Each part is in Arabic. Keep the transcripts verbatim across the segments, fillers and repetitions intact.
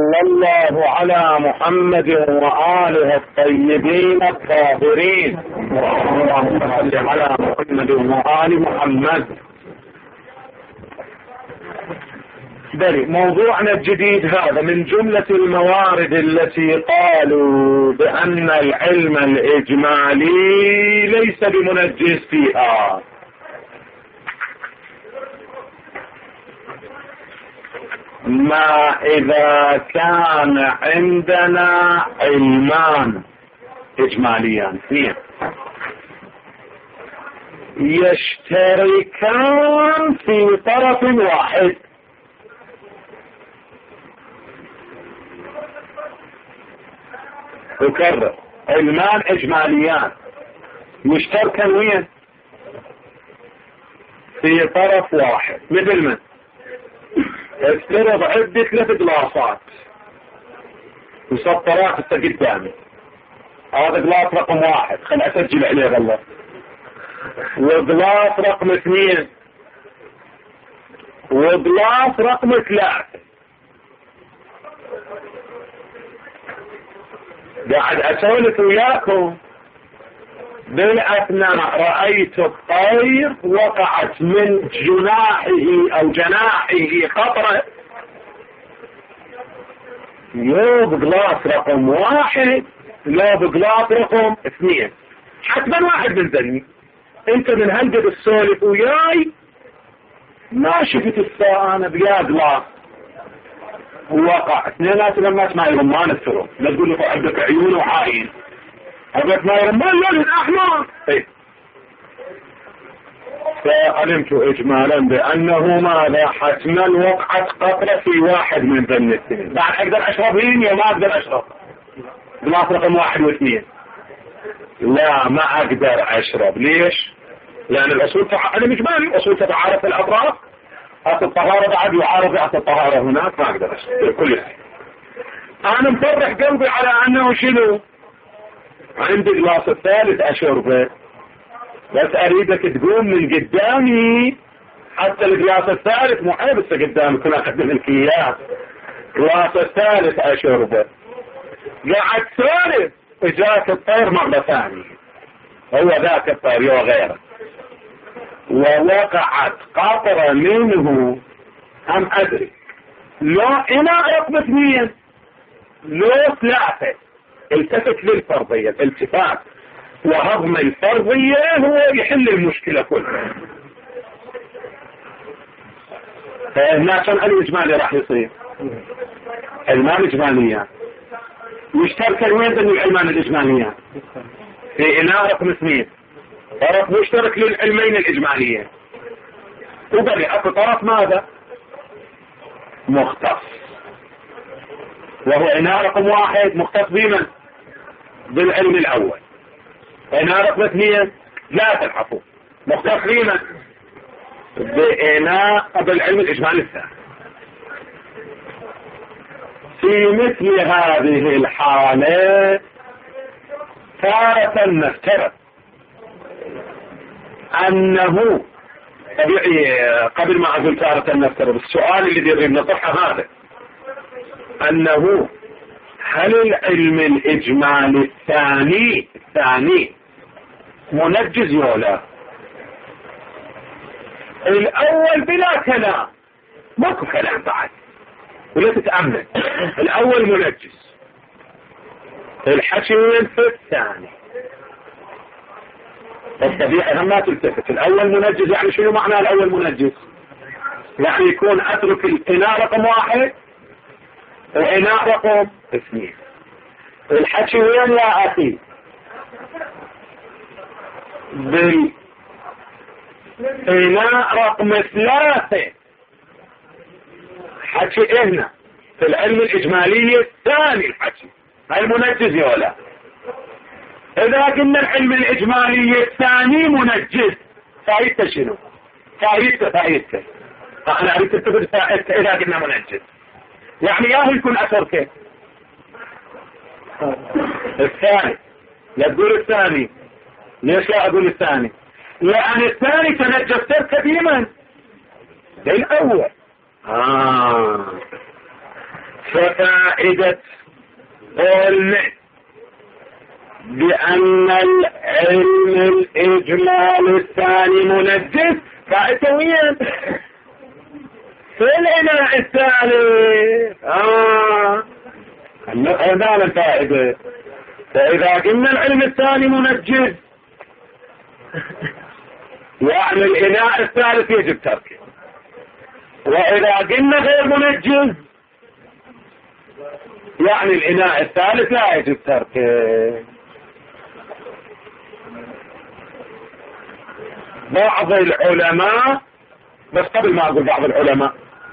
وصلى الله على محمد وآله الطيبين الطاهرين. اللهم صل على محمد وآل محمد. بري موضوعنا الجديد هذا من جملة الموارد التي قالوا بأن العلم الإجمالي ليس بمنجز فيها. ما إذا كان عندنا علمان إجماليان اثنين يشتركان في طرف واحد، أكرر علمان إجماليان يشتركان وين؟ في طرف واحد. مثل من؟ افترض عدة ثلاث جلاصات مسطرات انت قدامي، هذا جلاس رقم واحد خل اسجل عليه والله، وجلاس رقم اثنين، وجلاس رقم ثلاثة. قاعد اسولف وياكم بالاثناء رأيت الطير وقعت من جناحه او جناحه قطرة لو بجلاس رقم واحد لو بجلاس رقم اثنين، حتما واحد من ذني. انت من هلقد السولف وياي ما شفت الساعة انا بيا جلاس ووقع اثنينات لما اسمع رمان الثرو، لا تقول له عندك عيون وعاين أبيت ما يرمان لون أحمر. إيه. فعلمت إجمالا بأنه ماذا حتما وقعت قطرة في واحد من ذن الاثنين. بعد أقدر أشرب هين يا ما أقدر أشرب جلاس رقم واحد واثنين؟ لا ما أقدر أشرب. ليش؟ لأن الأصول تع... أنا مش مالي أصول تتعارف الأطراف. أصل الطهارة بعد يعارض أصل الطهارة هناك، ما أقدر أشرب كل شيء. أنا مفرح قلبي على أنه شنو عندي الجلاس الثالث أشربه، بس أريدك تقوم من قدامي حتى الجلاس الثالث مو حيبس قدامك كنا أقدم لك إياه. الجلاس الثالث أشربه قاعد ثالث إجاك الطير مرة ثانية، هو ذاك الطير يو غيره، ووقعت قطرة منه هم أدري لو إنا رقم اثنين لو ثلاثة. التفت للفرضية، الالتفات وهضم الفرضية هو يحل المشكلة كلها. فهنا كان الإجمالي راح يصير علمان إجمالية يشترك وين ذني العلمان الإجمالية؟ في إناء رقم اثنين طرف مشترك للعلمين الإجمالية، وبالي أكو طرف ماذا؟ مختص، وهو إناء رقم واحد مختص بمن؟ بالعلم الأول. إناء رقم اثنين لا تلحقوا مختص بمن؟ بإناء بالعلم الإجمالي الثاني. في مثل هذه الحالة تارة نفترض أنه طبيعي قبل ما أقول تارة نفترض السؤال اللي يريد نطرحه هذا، أنه هل العلم الإجمالي الثاني الثاني منجز ولا؟ الأول بلا كلام ماكو كلام بعد ولا تتأمل. الأول منجز، الحكي وين في الثاني؟ الطبيعي هم ما تلتفت. الأول منجز يعني شنو معنى الأول منجز؟ يعني يكون أترك الإناء رقم واحد وإناء رقم اثنين. الحكي وين يا أخي؟ بالإناء رقم ثلاثة. حكي هنا في العلم الإجمالي الثاني الحكي هاي منجز يا ولا؟ إذا قلنا العلم الإجمالي الثاني منجز فايدته شنو؟ فايدته فايدته أنا أريد تتبع فايدته إذا قلنا منجز يعني ياهو يكون أثر كيف؟ الثاني. لا تقول الثاني. ليش لا أقول الثاني؟ لأن الثاني تنجز تركه بمن؟ الأول. آه ففائدة قولنا بأن العلم الإجمال الثاني منجز فائدة وين في الإناء الثالث آه هذا الفائدة. فإذا قلنا العلم الثاني منجز يعني الإناء الثالث يجب تركه، وإذا قلنا غير منجز يعني الإناء الثالث لا يجب تركه. بعض العلماء، بس قبل ما أقول بعض العلماء،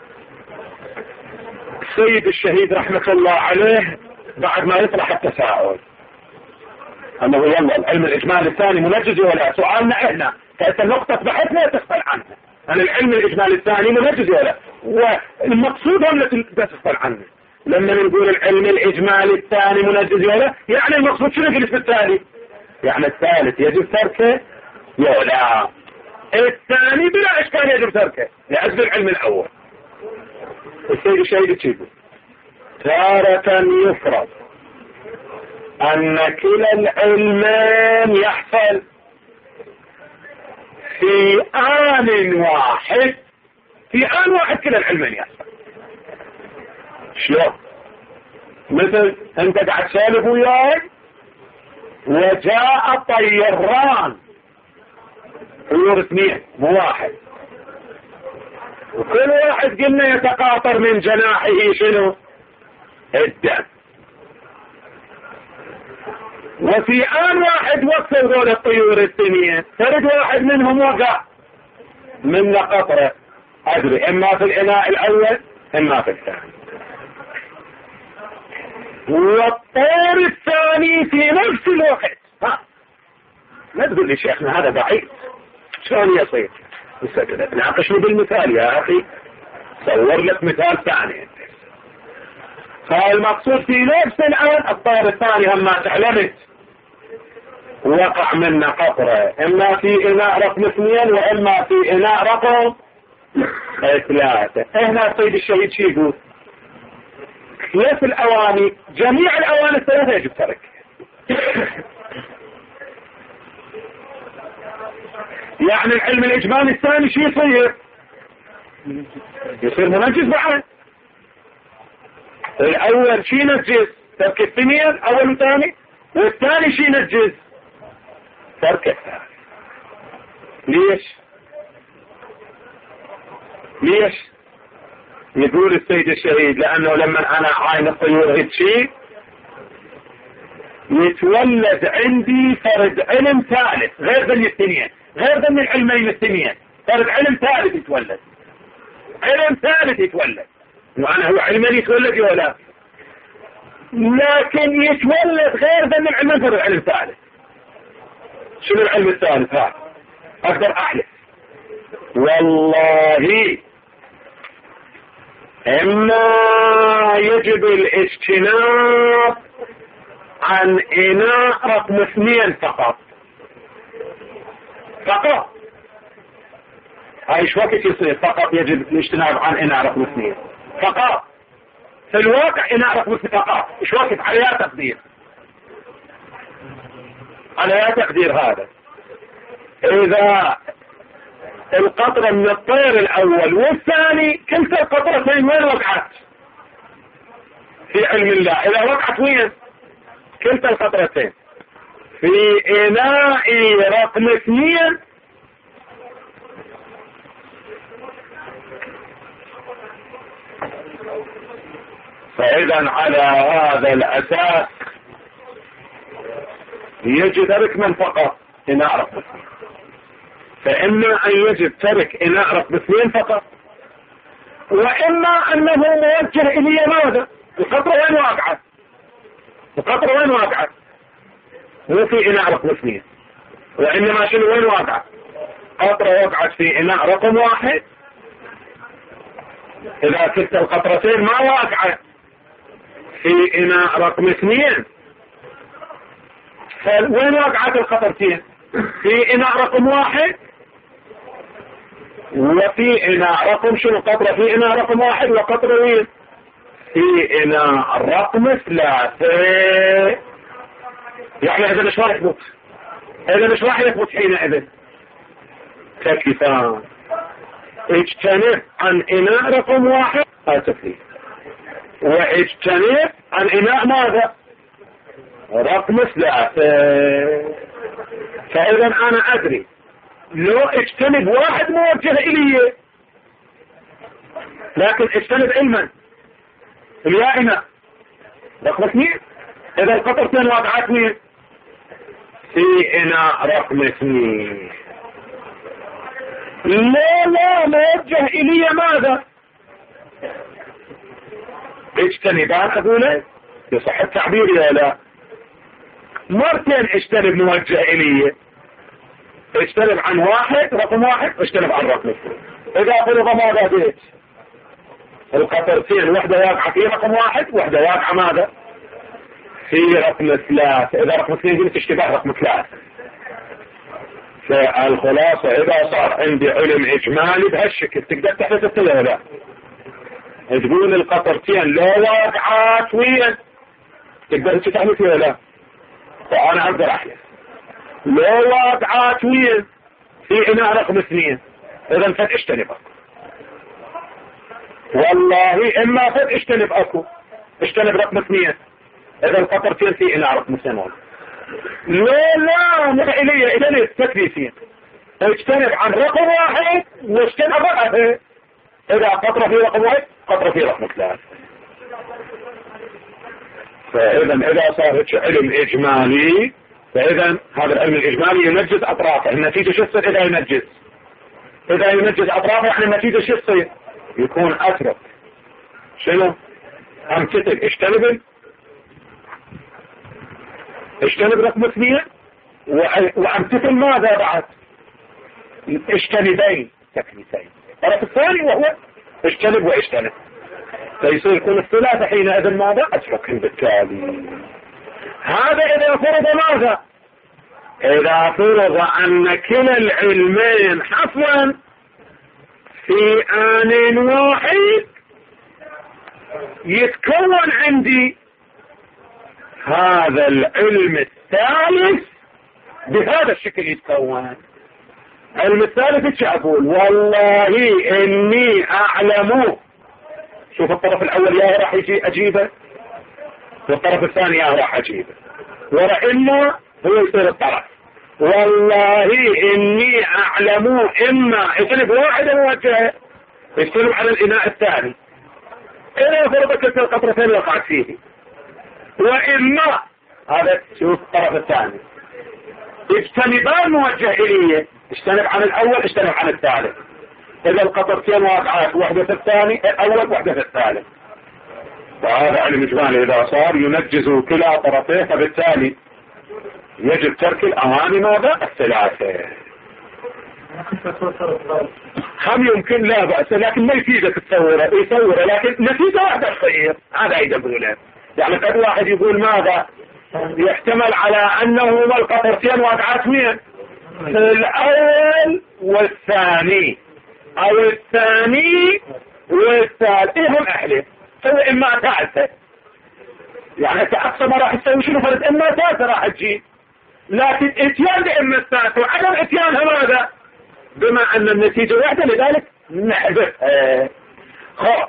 السيد الشهيد رحمة الله عليه بعد ما يطرح التساؤل أنه يلا العلم الإجمالي الثاني منجز ولا، سؤالنا إحنا كأنت نقطة بحثنا تسأل عنها أن العلم الإجمالي الثاني منجز ولا، والمقصود هم التي تسأل عنه. لما نقول العلم الإجمالي الثاني منجز ولا يعني المقصود شنو في الاسم الثاني؟ يعني الثالث يجب تركه ولا الثاني بلا إشكال يجب تركه لأجل العلم الأول. السيد الشهيد تشيبه تارة يفرض أن كلا العلمين يحصل في آن واحد، في آن واحد كلا العلمين يحصل. شلون؟ مثل أنت قاعد تسولف وياي وجاء طيران طيور اثنين مو واحد، وكل واحد قلنا يتقاطر من جناحه شنو؟ الدم، وفي آن واحد وصل دول الطيور الثانية فرد واحد منهم وقع من قطرة أدري إما في الإناء الأول إما في الثاني، والطير الثاني في نفس الوقت. ها لا تقول لي شيخنا هذا بعيد شلون يصير؟ ناقشني بالمثال يا أخي، صور لك مثال ثاني. فالمقصود في نفس الآن الطير الثاني هم ما تعلمت وقع منا قطرة إما في إناء رقم اثنين وإما في إناء رقم ثلاثة. هنا السيد الشهيد شي يقول كيف الأواني جميع الأواني الثلاثة يجب ترك. يعني العلم الإجمالي الثاني شي يصير؟ يصير منجز بعد. الأول شي نجز ترك الثانيين أول وثاني، والثاني شي نجز ترك الثاني. ليش؟ ليش؟ يقول السيد الشهيد لأنه لما أنا عاين الطيور هيك شيء يتولد عندي فرد علم ثالث غير ذن الثانيين، غير ذن العلمين الثانيين، فرد علم ثالث يتولد، علم ثالث يتولد. وأنا هو علمين يتولد ولا، لكن يتولد غير ذن العلمين فرد علم ثالث. شنو العلم الثالث هذا؟ أقدر أحلف والله إما يجب الاجتناب عن إناء رقم اثنين فقط فقط. هاي ايش وقت يصير فقط يجب الاجتناب عن إناء رقم اثنين فقط؟ في الواقع إناء رقم اثنين فقط ايش وقت على يا تقدير، على يا تقدير هذا إذا القطرة من الطير الأول والثاني كلتا القطرتين وين وقعت؟ في علم الله إذا وقعت وين؟ كلتا القطرتين في إناء رقم اثنين فإذا على هذا الأساس يجب ترك من فقط إناء رقم اثنين، فإما أن يجب ترك إناء رقم اثنين فقط، وإما أنه موجه إلي ماذا؟ القطرة وين واقعت؟ القطرة وين واقعت؟ مو في إناء رقم اثنين، وإنما شنو وين واقعت؟ قطرة وقعت في إناء رقم واحد. إذا كنت القطرتين ما واقعت في إناء رقم اثنين فوين وقعت القطرتين؟ في إناء رقم واحد وفي إناء رقم شنو قطرة في إناء رقم واحد وقطرة وين في إناء رقم ثلاثة. يعني هذا مش راح يثبت، هذا مش راح يثبت حينئذ. تكليفان: اجتنب عن إناء رقم واحد هذا تكليف، واجتنب عن إناء ماذا؟ رقم ثلاثة. فإذا أنا أدري لو اجتنب واحد موجه إلي، لكن اجتنب علما الياء إناء رقم اثنين. إذا القطرتين واقعات مين؟ في إناء رقم اثنين. لا لا موجه إلي ماذا؟ اجتنبان أقول يصح التعبير يا لا؟ مرتين اجتنب موجه إلي، اجتنب عن واحد رقم واحد واجتنب عن رقم اثنين. إذا فرض ماذا بيت القطرتين واحدة واقعة في رقم واحد واحدة واقعة ماذا؟ في رقم ثلاثة. إذا رقم اثنين قلت اشتباه رقم ثلاثة. فالخلاصة إذا صار عندي علم إجمالي بهالشكل تقدر تحدث التلا لا تقول القطرتين لو واقعات وين تقدر تحدث ولا لا؟ فأنا أقدر أحلف لو واقعات وين في إناء رقم اثنين. إذا فت اشتنب أكو، والله إما فت اشتنب أكو اشتنب رقم اثنين. إذا القطرتين في إناء رقم اثنين. لا لا مش إلي إلي التكليفين. اجتنب عن رقم واحد واجتنب رقم. إذا قطرة في رقم واحد قطرة في رقم ثلاثة. فإذا إذا صارت علم إجمالي فإذا هذا العلم الإجمالي ينجز أطرافه. النتيجة شو تصير إذا ينجز؟ إذا ينجز أطرافه يعني النتيجة شو تصير؟ يكون أترك شنو؟ أمتثل اجتنب اجتنب رقم اثنين وامتثل ماذا بعد؟ اجتنبين تكليفين. الطرف الثاني وهو اجتنب واجتنب، فيصير يكون الثلاثة حينئذ ماذا؟ اتركهم بالتالي. هذا اذا فرض ماذا؟ اذا فرض ان كلا العلمين حصلا في آن واحد يتكون عندي هذا العلم الثالث بهذا الشكل. يتكون علم الثالث ايش اقول؟ والله اني اعلم. شوف الطرف الاول يا راح يجي اجيبه والطرف الثاني يا راح اجيبه، ورا اما هو يصير الطرف والله اني اعلم اما يجلب واحد موجه يجلب على الاناء الثاني اذا فرضت تلك القطرتين وقعت فيه، وإما هذا شوف الطرف الثاني اجتنبان موجه إليه، اجتنب عن الأول اجتنب عن الثالث. إذا القطرتين واقعات واحدة في الثاني الأول واحدة في الثالث. وهذا علم إجمالي إذا صار ينجز كلا طرفيه، فبالتالي يجب ترك الأواني ماذا؟ الثلاثة. هم يمكن لا بأس لكن ما يفيدك تصوره يصوره لكن نتيجة واحدة تصير. هذا يدبرونه. يعني قد واحد يقول ماذا؟ يحتمل على أنه القطرتين واقعات مين؟ الأول والثاني أو الثاني والثالث. إيه هم أحلف سوي إما ثالثة، يعني أقصى ما راح تسوي شنو فرد إما ثالثة راح تجي، لكن اتيان لإما الثالثة وعدم اتيانها ماذا؟ بما أن النتيجة واحدة لذلك نحذف. آه. خلاص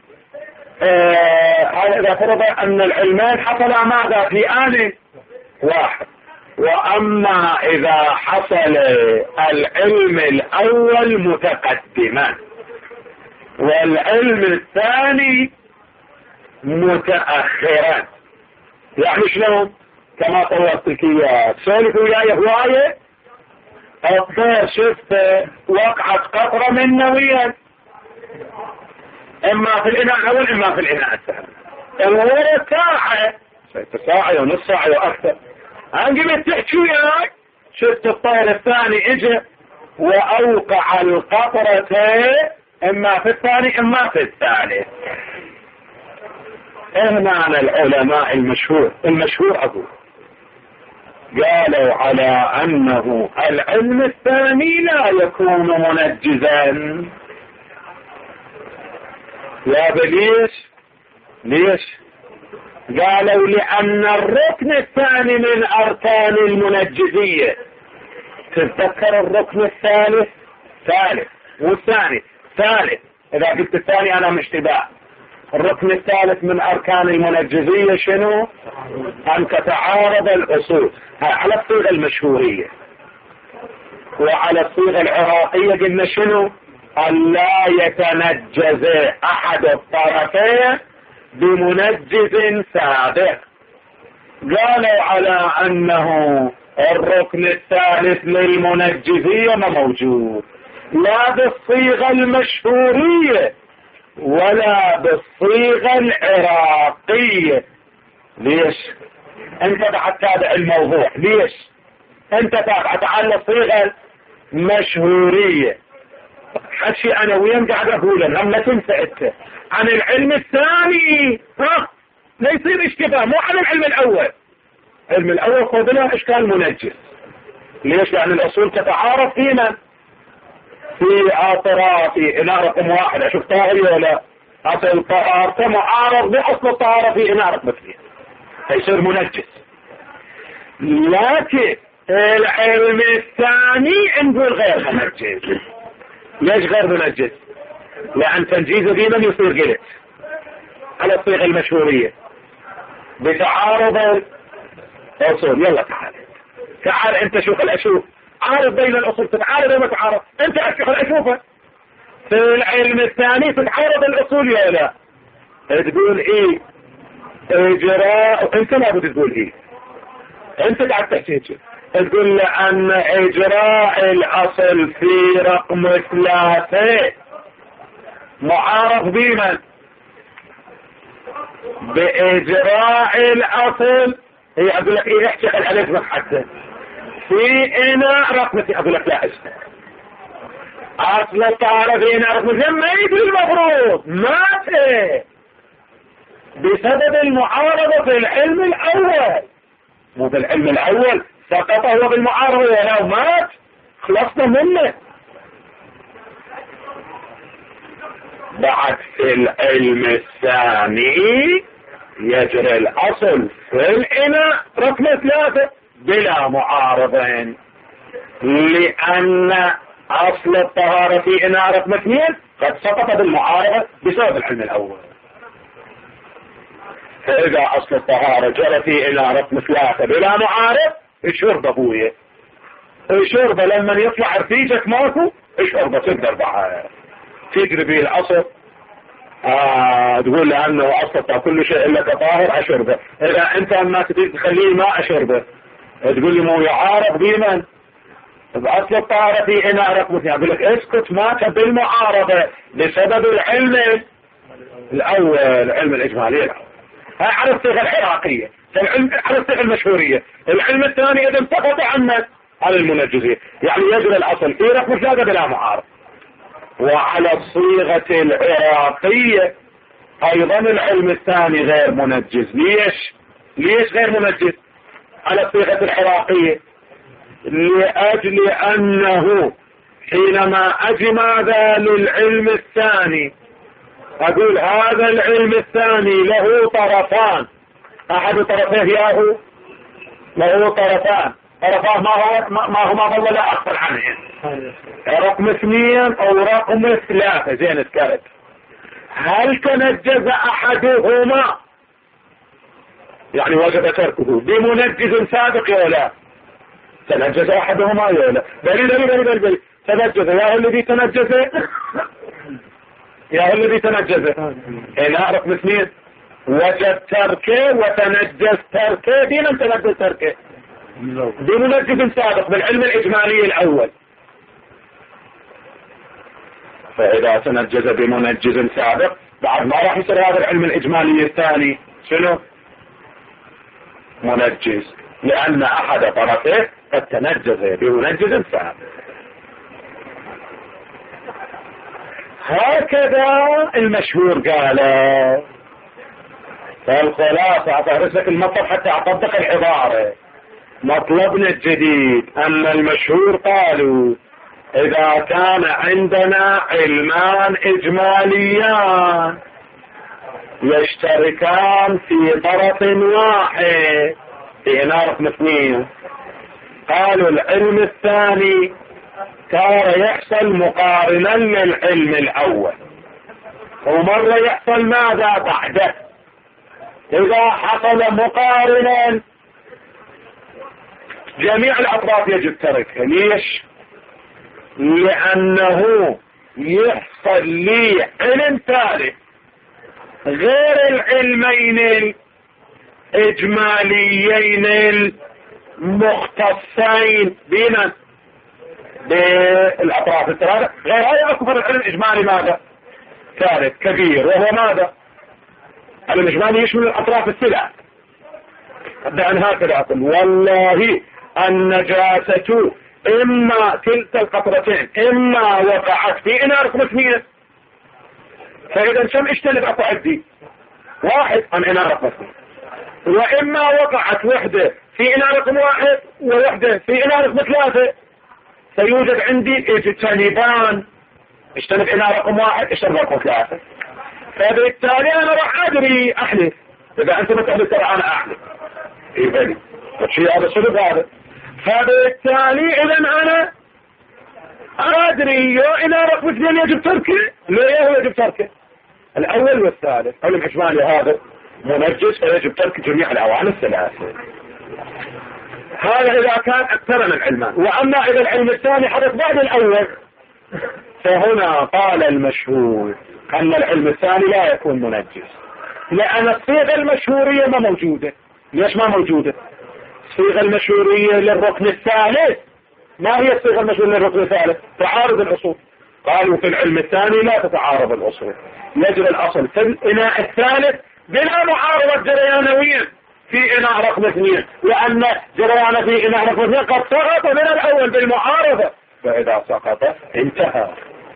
هذا إذا فرض أن العلمان حصلا ماذا في آن واحد. وأما إذا حصل العلم الأول متقدما والعلم الثاني متأخرا، يعني شلون؟ كما طورت لك إياه سولفوا وياي هواية الطير شفت وقعت قطرة من نويا اما في الاناء الاول اما في الاناء الثاني. الورا ساعة ساعة ونص ساعة واكثر انجم تحكي وياك شفت الطير الثاني اجى واوقع القطرتين اما في الثاني اما في الثالث. هنا العلماء المشهور المشهور اقول قالوا على انه العلم الثاني لا يكون منجزا. يا بليش ليش؟ قالوا لأن الركن الثاني من أركان المنجزية. تتذكر الركن الثالث ثالث والثاني ثالث، إذا قلت الثاني أنا مشتباه. الركن الثالث من أركان المنجزية شنو؟ أن تتعارض الأصول على الصيغة المشهورية، وعلى الصيغة العراقية قلنا شنو؟ أن لا يتنجز أحد الطرفين بمنجز سابق. قالوا على أنه الركن الثالث للمنجزية ما موجود، لا بالصيغة المشهورية ولا بالصيغة العراقية. ليش؟ انت بعد تابع الموضوع. ليش؟ انت تابع على الصيغة المشهورية. حكي انا وين قاعد اقوله، لما تنسى انت عن العلم الثاني ها لا يصير اشتباه، مو عن العلم الاول. العلم الاول قبلها اشكال منجز. ليش؟ لان الاصول تتعارض فيما في اطرافي. اناء رقم واحد اشوف طاهري ولا اصل الطهارة معارض باصل الطهارة في اناء رقم اثنين، فيصير منجز. لكن العلم الثاني نقول غير منجز. ليش غير منجز؟ لأن تنجيزه ديما يصير قلت على الصيغة المشهورية بتعارض الأصول. يلا تعال تعال انت شوف الأشوف، عارض بين الأصول، تتعارض وما تتعارض. انت اشوف الأشوفة في العلم الثاني تتعارض الأصول يا لا؟ تقول ايه اجراء، انت لا بد تقول ايه، انت قاعد تحكي تقول لأن اجراء الأصل في رقم ثلاثة معارض بمن؟ بإجراء الأصل. هي أقول لك إيه احكي الألف محدد في إناء رقم اثنين. أقول لك لا اسمع، أصل الطهارة في إناء رقم اثنين ما يدري المفروض مات بسبب المعارضة في العلم الأول، مو بالعلم الأول سقط هو بالمعارضة، ولو مات خلصنا منه. بعد في العلم الثاني يجري الأصل في الإناء رقم ثلاثة بلا معارضين، لأن أصل الطهارة في إناء رقم اثنين قد سقط بالمعارضة بسبب العلم الأول. فإذا أصل الطهارة جرى في إناء رقم ثلاثة بلا معارض، اشرب أبويا اشرب، لما يطلع رفيجك ماكو اشرب تقدر بعد تجري به الأصل. آه تقول لأنه أصل كل شيء إلا كطاهر أشربه. إذا أنت ما تريد تخليه ما أشربه تقول لي مو يعارض بمن؟ بأصل الطهارة في إناء رقم اثنين. أقول لك اسكت، مات بالمعارضة بسبب العلم الأول، العلم الإجمالي الأول. هاي على الصيغة العراقية، العلم على الصيغة المشهورية. العلم الثاني إذا انتقض عنك على المنجزية، يعني يجري الأصل في رقم ثلاثة بلا معارض. وعلى الصيغة العراقية أيضا العلم الثاني غير منجز. ليش؟ ليش غير منجز على الصيغة العراقية؟ لأجل أنه حينما أجمع ذا للعلم الثاني، أقول هذا العلم الثاني له طرفان، أحد طرفيه ياهو له طرفان، طرفاه ما هو ما هو ما ظل لا أخبر عنه، رقم اثنين أو رقم ثلاثة. زين ذكرت، هل تنجز أحدهما يعني وجب تركه بمنجز سابق يا لا؟ تنجز أحدهما يا لا؟ دليل دليل دليل دليل تنجز يا الذي تنجز يا الذي تنجز إناء رقم اثنين وجد تركه وتنجز تركه. دين تنجز تركه بمنجز سابق بالعلم الإجمالي الأول. فإذا تنجز بمنجز سابق بعد ما راح يصير هذا العلم الإجمالي الثاني شنو؟ منجز، لأن أحد طرفه قد تنجز بمنجز سابق. هكذا المشهور قال. فالخلاصة أعطى لك المطلب حتى أطبق العبارة. مطلبنا الجديد أن المشهور قالوا إذا كان عندنا علمان إجماليان يشتركان في طرف واحد في إناء رقم اثنين. قالوا العلم الثاني ترى يحصل مقارنا للعلم الأول، ومرة يحصل ماذا بعده. إذا حصل مقارنا جميع الأطراف يجب تركها. ليش؟ لأنه يحصل لي علم ثالث غير العلمين الإجماليين المختصين بنا بالأطراف الثلاثة، غير هذا أكبر العلم الإجمالي ماذا؟ ثالث كبير، وهو ماذا؟ العلم الإجمالي يشمل الأطراف الثلاث. أبدأ أن هكذا أقول والله النجاسة إما كلتا القطرتين إما وقعت في إناء رقم اثنين، فإذا كم اجتنب أكو عندي؟ واحد عن إناء رقم اثنين، وإما وقعت وحدة في إناء رقم واحد ووحدة في إناء رقم ثلاثة، سيوجد عندي اجتنبان، اجتنب إناء رقم واحد اجتنب رقم ثلاثة. فبالتالي أنا راح أدري أحلف. إذا أنت متحدث ترى أنا أحلف إيه شيء هذا صدق هذا. فبالتالي إذا أنا أدري يا إناء رقم اثنين يجب تركه، لا هو يجب تركه الأول والثالث. علم إجمالي هذا منجس فيجب ترك جميع الأواني الثلاثة. هذا إذا كان أكثر من علمان. وأما إذا العلم الثاني حدث بعد الأول، فهنا قال المشهور أن العلم الثاني لا يكون منجس، لأن الصيغة المشهورية ما موجودة. ليش ما موجودة؟ الصيغة المشهورية للركن الثالث ما هي الصيغة المشهورية للركن الثالث؟ تعارض الأصول. قالوا في العلم الثاني لا تتعارض الأصول، يجب الأصل في الإناء الثالث بلا معارضة جريانويا في إناء رقم اثنين، لأن جريان في إناء رقم اثنين قد سقط من الأول بالمعارضة، فإذا سقط انتهى،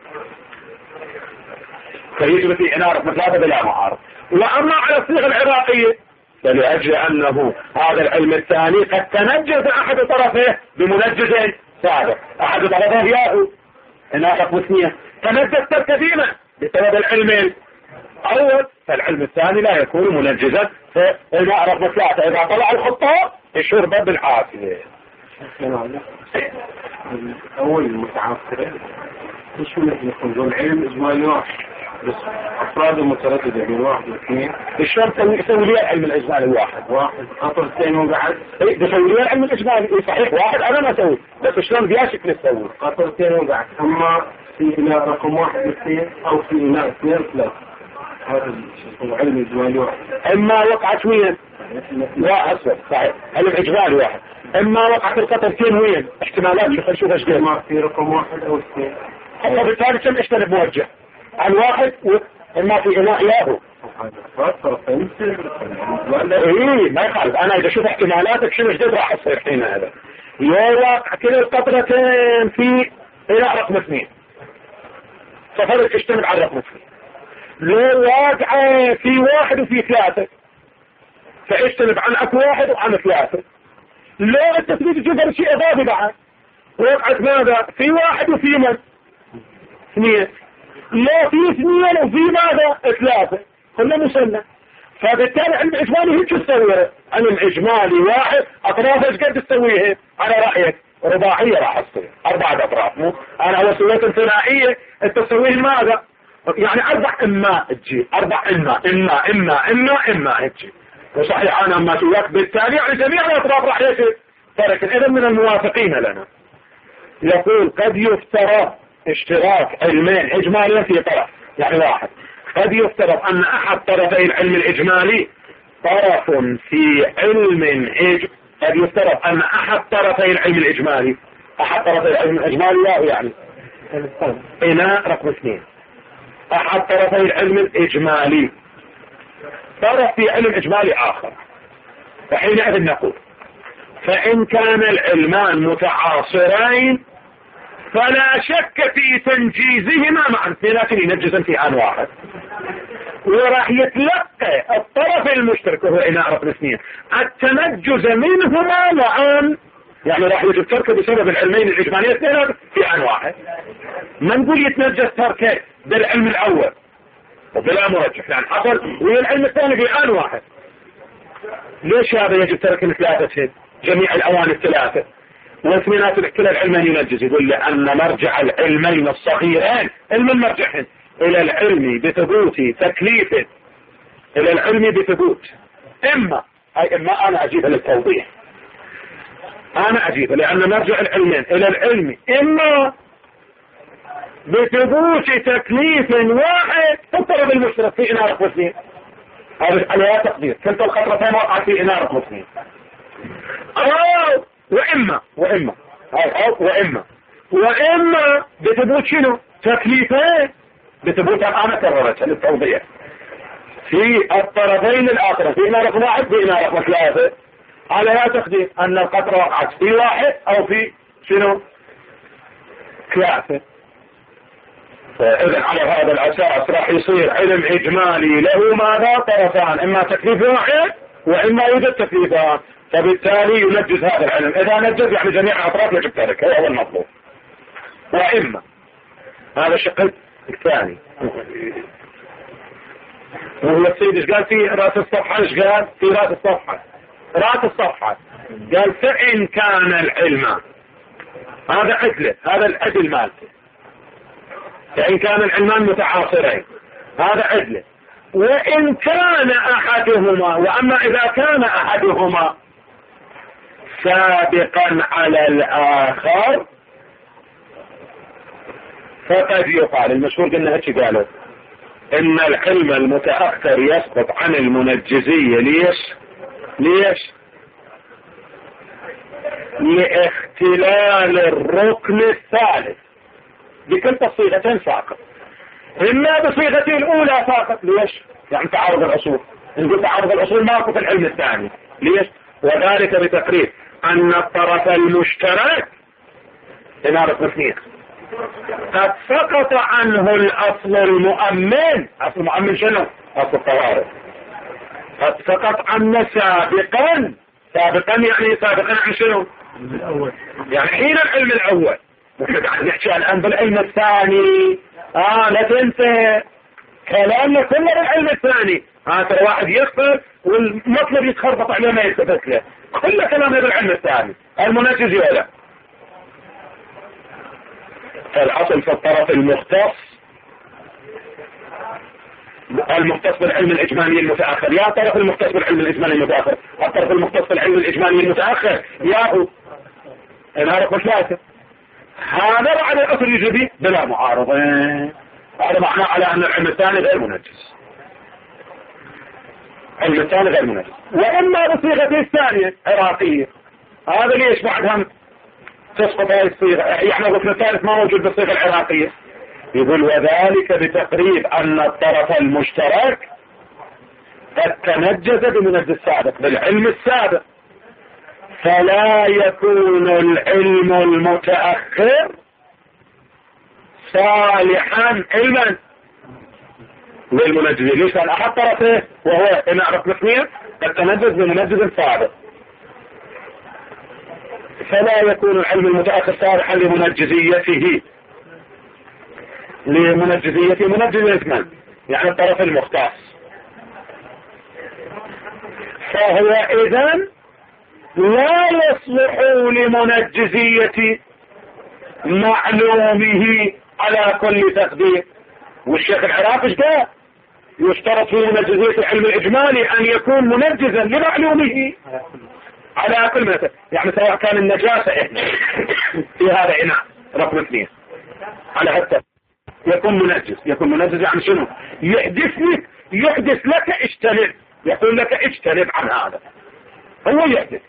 فيجب في إناء رقم ثلاثة بلا معارضة. وأما على الصيغة العراقية فلأجل أنه هذا العلم الثاني قد تنجز أحد طرفيه بمنجز سابق، أحد طرفيه ياهو إناء رقم اثنين تنجز تركبينه بسبب العلم الأول، فالعلم الثاني لا يكون منجزا. فإناء رقم ثلاثة إذا طلع الخطاب يشرب بالعافية. أول المتعاصرة مش مثل يكون العلم إجمالي واحد بس أفراد مترددة بين واحد واثنين. الشرط يسوي لي العلم الإجمالي الواحد واحد خطر اثنين وقعد إيه بيسوي لي العلم الإجمالي. إيه صحيح واحد أنا ما أسوي، بس شلون بياشك نسوي خطر اثنين وقعد، أما في إناء رقم واحد واثنين أو في إناء اثنين ثلاثة، هذا العلم الإجمالي واحد. إما وقعت وين؟ لا أسف صحيح علم إجمالي واحد. إما وقعت القطرتين وين؟ احتمالات شوف نشوف ايش ما في رقم واحد أو اثنين، حتى بالتالي كم اشترك موجه عن واحد و... إما في إناء ياهو ايه ما يخالف. انا اذا شوف احتمالاتك شنو جديد راح يصير حين هذا يواقع كل القطرتين في إناء رقم اثنين، ففرق اشتمل على رقم اثنين. لو واقعة في واحد وفي ثلاثة فاشتمل عن اكو واحد وعن ثلاثة. لو انت تريد تجيب شيء اضافي بعد وقعت ماذا في واحد وفي من اثنين، لا في اثنين وفي ماذا ثلاثة، كله مسلم. فبالتالي علم اجمالي هيك تسويه. علم اجمالي واحد اطراف ايش قد تسويه على رايك؟ رباعيه راح تصير اربعه اطراف. مو انا لو سويت ثنائيه انت تسويه ماذا؟ يعني اربع اما تجي اربع اما اما اما اما اما تجي. وصحيح انا اما سويت بالتالي يعني جميع الاطراف راح يصير. لكن اذا من الموافقين لنا يقول قد يفترض اشتراك علمين اجماليا في طرف، يعني واحد قد يفترض ان احد طرفي العلم الاجمالي طرف في علم إج... قد يفترض ان احد طرفي العلم الاجمالي احد طرفي العلم الاجمالي لا يعني إناء رقم اثنين، احد طرفي العلم الاجمالي طرف في علم اجمالي اخر. فحينئذ نقول فان كان العلمان متعاصرين فلا شك في تنجيزهما معا، لكن ينجزا في آن واحد، وراح يتلقى الطرف المشترك وهو إناء رقم اثنين التنجز منهما معا، يعني راح يجب تركه بسبب العلمين الإجماليين اثنين في آن واحد. ما نقول يتنجز تركه بالعلم الأول وبلا مرجح يعني حصل والعلم الثاني في آن واحد. ليش هذا يجب ترك الثلاثة جميع الأواني الثلاثة واثنينات كلا العلمين ينجز؟ يقول لأن مرجع العلمين الصغيرين علم المرجحين إلى العلم بثبوت تكليفه، إلى العلم بثبوت إما أي إما أنا أجيب للتوضيح، أنا أجيب لأن مرجع العلمين إلى العلم إما بثبوت تكليف واحد الطرف المشترك في إنارة مسلمين، هذا على تقدير كنت الخطرتين وقعت في إنارة مسلمين، أو وإما وإما أو وإما وإما بثبوت شنو؟ تكليفين بثبوت أنا كررتها للتوضيح في الطرفين الآخرين في إنارة واحد في إنارة ثلاثة، على لا تقدير أن القطرة وقعت في واحد أو في شنو؟ ثلاثة. فإذا على هذا الأساس راح يصير علم إجمالي له ماذا؟ طرفان، إما تكليف واحد وإما يوجد تكليفان، فبالتالي ينجز هذا العلم. إذا نجز يعني جميع الأطراف يجب ترك، هذا هو المطلوب. وإما هذا الشق الثاني. وهو السيد ايش قال في رأس الصفحة؟ ايش قال في رأس الصفحة؟ رأس الصفحة قال فإن كان العلم، هذا عدله، هذا العدل مالته، فإن كان العلمان متعاصرين هذا عدله، وإن كان أحدهما، وأما إذا كان أحدهما سابقا على الآخر فقد يقال، المشهور قلنا هيك قالوا إن العلم المتأخر يسقط عن المنجزية. ليش؟ ليش؟ لاختلال الركن الثالث بكلتا الصيغتين ساقط، إما بصيغتين الأولى ساقط. ليش؟ يعني تعارض الأصول، نقول تعارض الأصول ماكو في العلم الثاني. ليش؟ وذلك بتقرير أن الطرف المشترك إنارة اثنين قد سقط عنه الأصل المؤمن. أصل المؤمن شنو؟ أصل الطوارئ. قد سقط عنه سابقا، سابقا يعني سابقا عن شنو؟ الأول، يعني حين العلم الأول. نحكي الآن بالعلم الثاني. آه لا تنسى كلامنا كله بالعلم الثاني. آه ترى واحد يخطر والمطلب يتخربط عليه ما يلتفت له، كل كلامنا بالعلم الثاني المنجز ولا. فالأصل في الطرف المختص، المختص بالعلم الإجمالي المتأخر. يا طرف المختص بالعلم الإجمالي المتأخر، الطرف المختص بالعلم الإجمالي المتأخر ياهو إنارة ثلاثة. هذا بعد الأصل يجري بلا معارضة. هذا معناه على أن العلم الثاني غير منجز، العلم الثاني غير منجز. وإما بصيغة الثانية عراقية، هذا ليش بعدها تسقط هذه الصيغة؟ يعني الركن الثالث ما موجود بالصيغة العراقية. يقول وذلك بتقريب أن الطرف المشترك قد تنجز بمنجز السابق بالعلم السابق، فلا يكون العلم المتأخر صالحا علما للمنجز. ليش؟ لأن أحد طرفه وهو إن أعرف الاثنين قد تنجز بمنجز سابق، فلا يكون العلم المتأخر صالحا لمنجزيته. لمنجزيته منجز اسما يعني الطرف المختص، فهو إذن لا يصلح لمنجزية معلومه على كل تقدير. والشيخ العراقي ايش قال؟ يشترط في منجزية العلم الإجمالي أن يكون منجزا لمعلومه على كل مثل، يعني سواء كان النجاسة في هذا إناء رقم اثنين على حتى يكون منجز. يكون منجز يعني شنو؟ يحدث لك يحدث لك اجتنب، يقول لك اجتنب عن هذا، هو يحدث.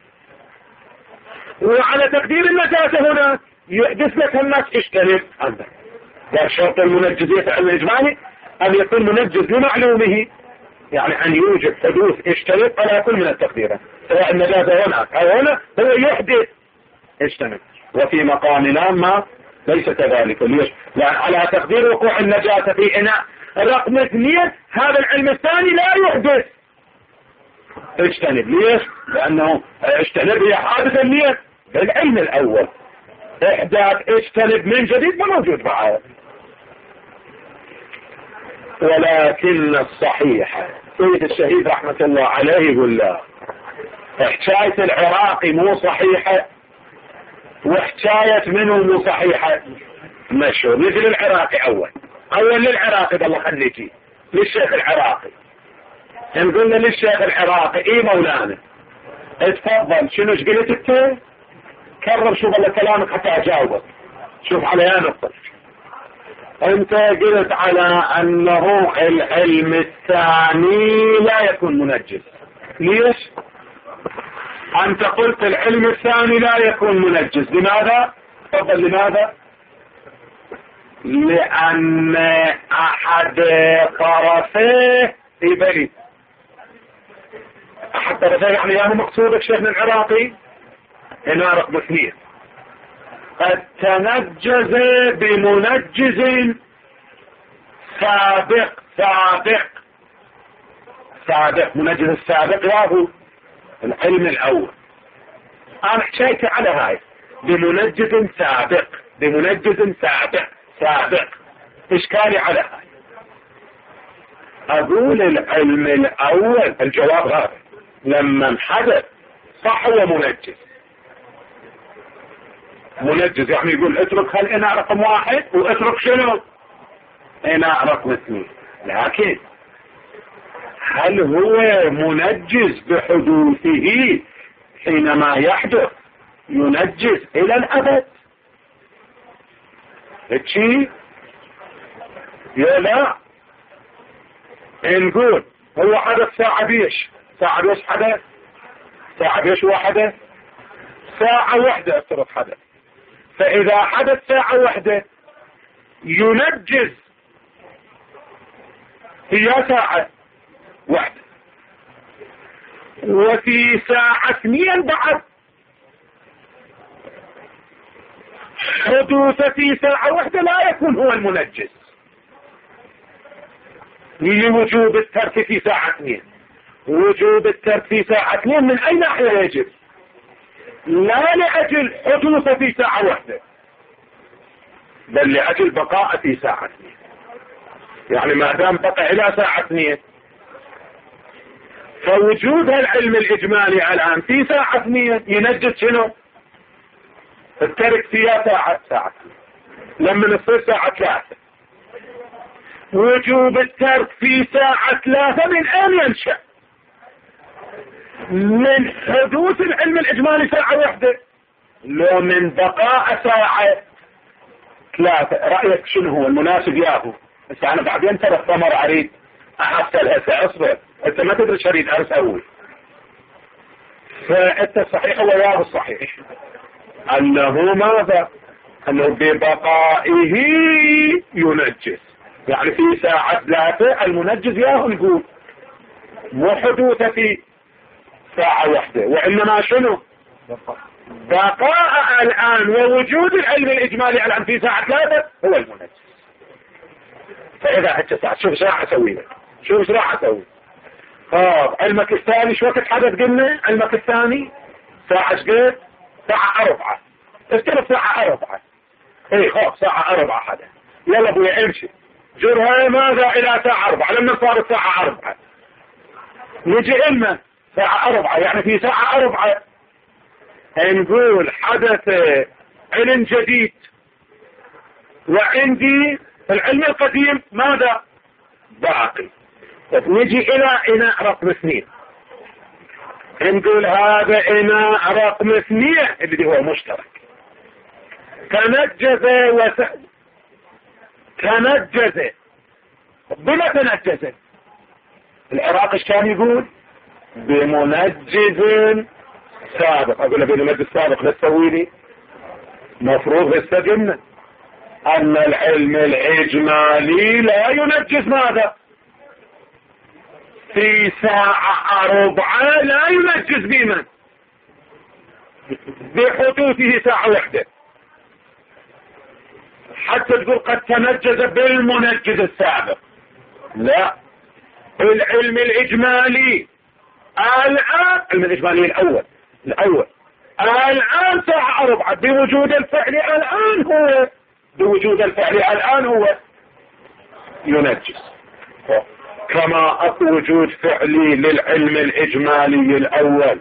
وعلى تقدير النجاسة هنا يحدث لك الناس اجتنب عنده. يعني شرط المنجزية العلم الإجمالي أن يكون منجز لمعلومه، يعني أن يوجد حدوث اجتنب على كل من التقديرات، سواء النجاسة هناك أو هنا هو يحدث اجتنب. وفي مقامنا ما ليس كذلك. ليش؟ لأن على تقدير وقوع النجاسة في إناء رقم اثنين هذا العلم الثاني لا يحدث اجتنب. ليش؟ لأنه اجتنب هي حادث النية بالعلم الأول، إحداث اجتنب من جديد ما موجود معه. ولكن الصحيح سيد الشهيد رحمة الله عليه يقول لا، حكاية العراقي مو صحيحة وحكاية منه مو صحيحة. مشهور مثل العراقي أول أول للعراقي بالله خليكي للشيخ العراقي. نقول للشيخ العراقي اي مولانا اتفضل شنو قلت انت؟ كرر شوف الله كلامك حتى اجاوبك. شوف على يا نقطة، انت قلت على انه العلم الثاني لا يكون منجز. ليش؟ انت قلت العلم الثاني لا يكون منجز. لماذا؟ تفضل لماذا؟ لان احد طرفيه بريء. احد طرفيه يعني يعني مقصودك شيخنا العراقي هنا رقم اثنين قد تنجز بمنجز سابق سابق سابق منجز السابق ياهو العلم الاول. انا حكيت على هاي بمنجز سابق بمنجز سابق سابق اشكالي على هاي. اقول العلم الاول الجواب هذا لما حدث صح هو منجز. منجز يعني يقول اترك هالاناء رقم واحد واترك شنو اناء رقم اثنين. لكن هل هو منجز بحدوثه حينما يحدث ينجز الى الابد؟ هالشي يا لا. نقول هو حدث ساعة بيش ساعة بيش حدث ساعة بيش هو حدث ساعة واحدة افترض حدث. فإذا حدث ساعة واحدة ينجز هي ساعة واحدة، وفي ساعة اثنين بعد حدوث في ساعة واحدة لا يكون هو المنجز لوجوب الترك في ساعة اثنين. وجوب الترك في ساعة اثنين من اي ناحية يجب؟ لا لأجل حدوث في ساعة واحدة بل لأجل بقاء في ساعة اثنين. يعني ما دام بقى الى ساعة اثنين فوجود العلم الاجمالي الان في ساعة اثنين ينجز شنو؟ الترك فيها ساعة ساعة اثنين لما نصير ساعة ثلاثة. وجوب الترك في ساعة ثلاثة من اين ينشأ؟ من حدوث العلم الاجمالي ساعة واحدة لو من بقاء ساعة ثلاثة. رأيك شنو هو المناسب ياهو؟ بس انا بعدين ترى الثمر اريد احصل هسه اصبر انت ما تدري شو اريد اسوي. فانت الصحيح هو ياهو الصحيح انه ماذا؟ انه ببقائه ينجز. يعني في ساعة ثلاثة المنجز ياهو نقول مو حدوث في ساعة واحدة وإنما شنو بقاء الآن ووجود العلم الإجمالي الآن في ساعة ثلاثة هو المنجز. فإذا حتى ساعة شوف ايش راح أسوي لك شوف ايش راح أسوي. طب علمك الثاني شو وقت حدث قلنا؟ علمك الثاني ساعة شقيت ساعة أربعة افترض ساعة أربعة اي خوف ساعة أربعة حدث. يلا ابويا امشي جرها ماذا إلى ساعة أربعة لما صارت ساعة أربعة نجي إلنا ساعة أربعة يعني في ساعة أربعة نقول حدث علم جديد وعندي العلم القديم ماذا باقي. نجي إلى إناء رقم اثنين نقول هذا إناء رقم اثنين اللي هو مشترك تنجز وس... تنجز بما تنجز. العراق ايش كان يقول؟ بمنجز سابق. اقول له بمنجز سابق لا تسوي لي مفروض استجمنا ان العلم الاجمالي لا ينجز ماذا في ساعة أربعة لا ينجز بمن بحدوثه ساعة واحدة حتى تقول قد تنجز بالمنجز السابق. لا العلم الإجمالي الآن العلم الإجمالي الأول الأول الآن ساعة أربعة بوجود الفعل الآن هو بوجود الفعل الآن هو ينجز. كما اكو وجود فعلي للعلم الاجمالي الاول،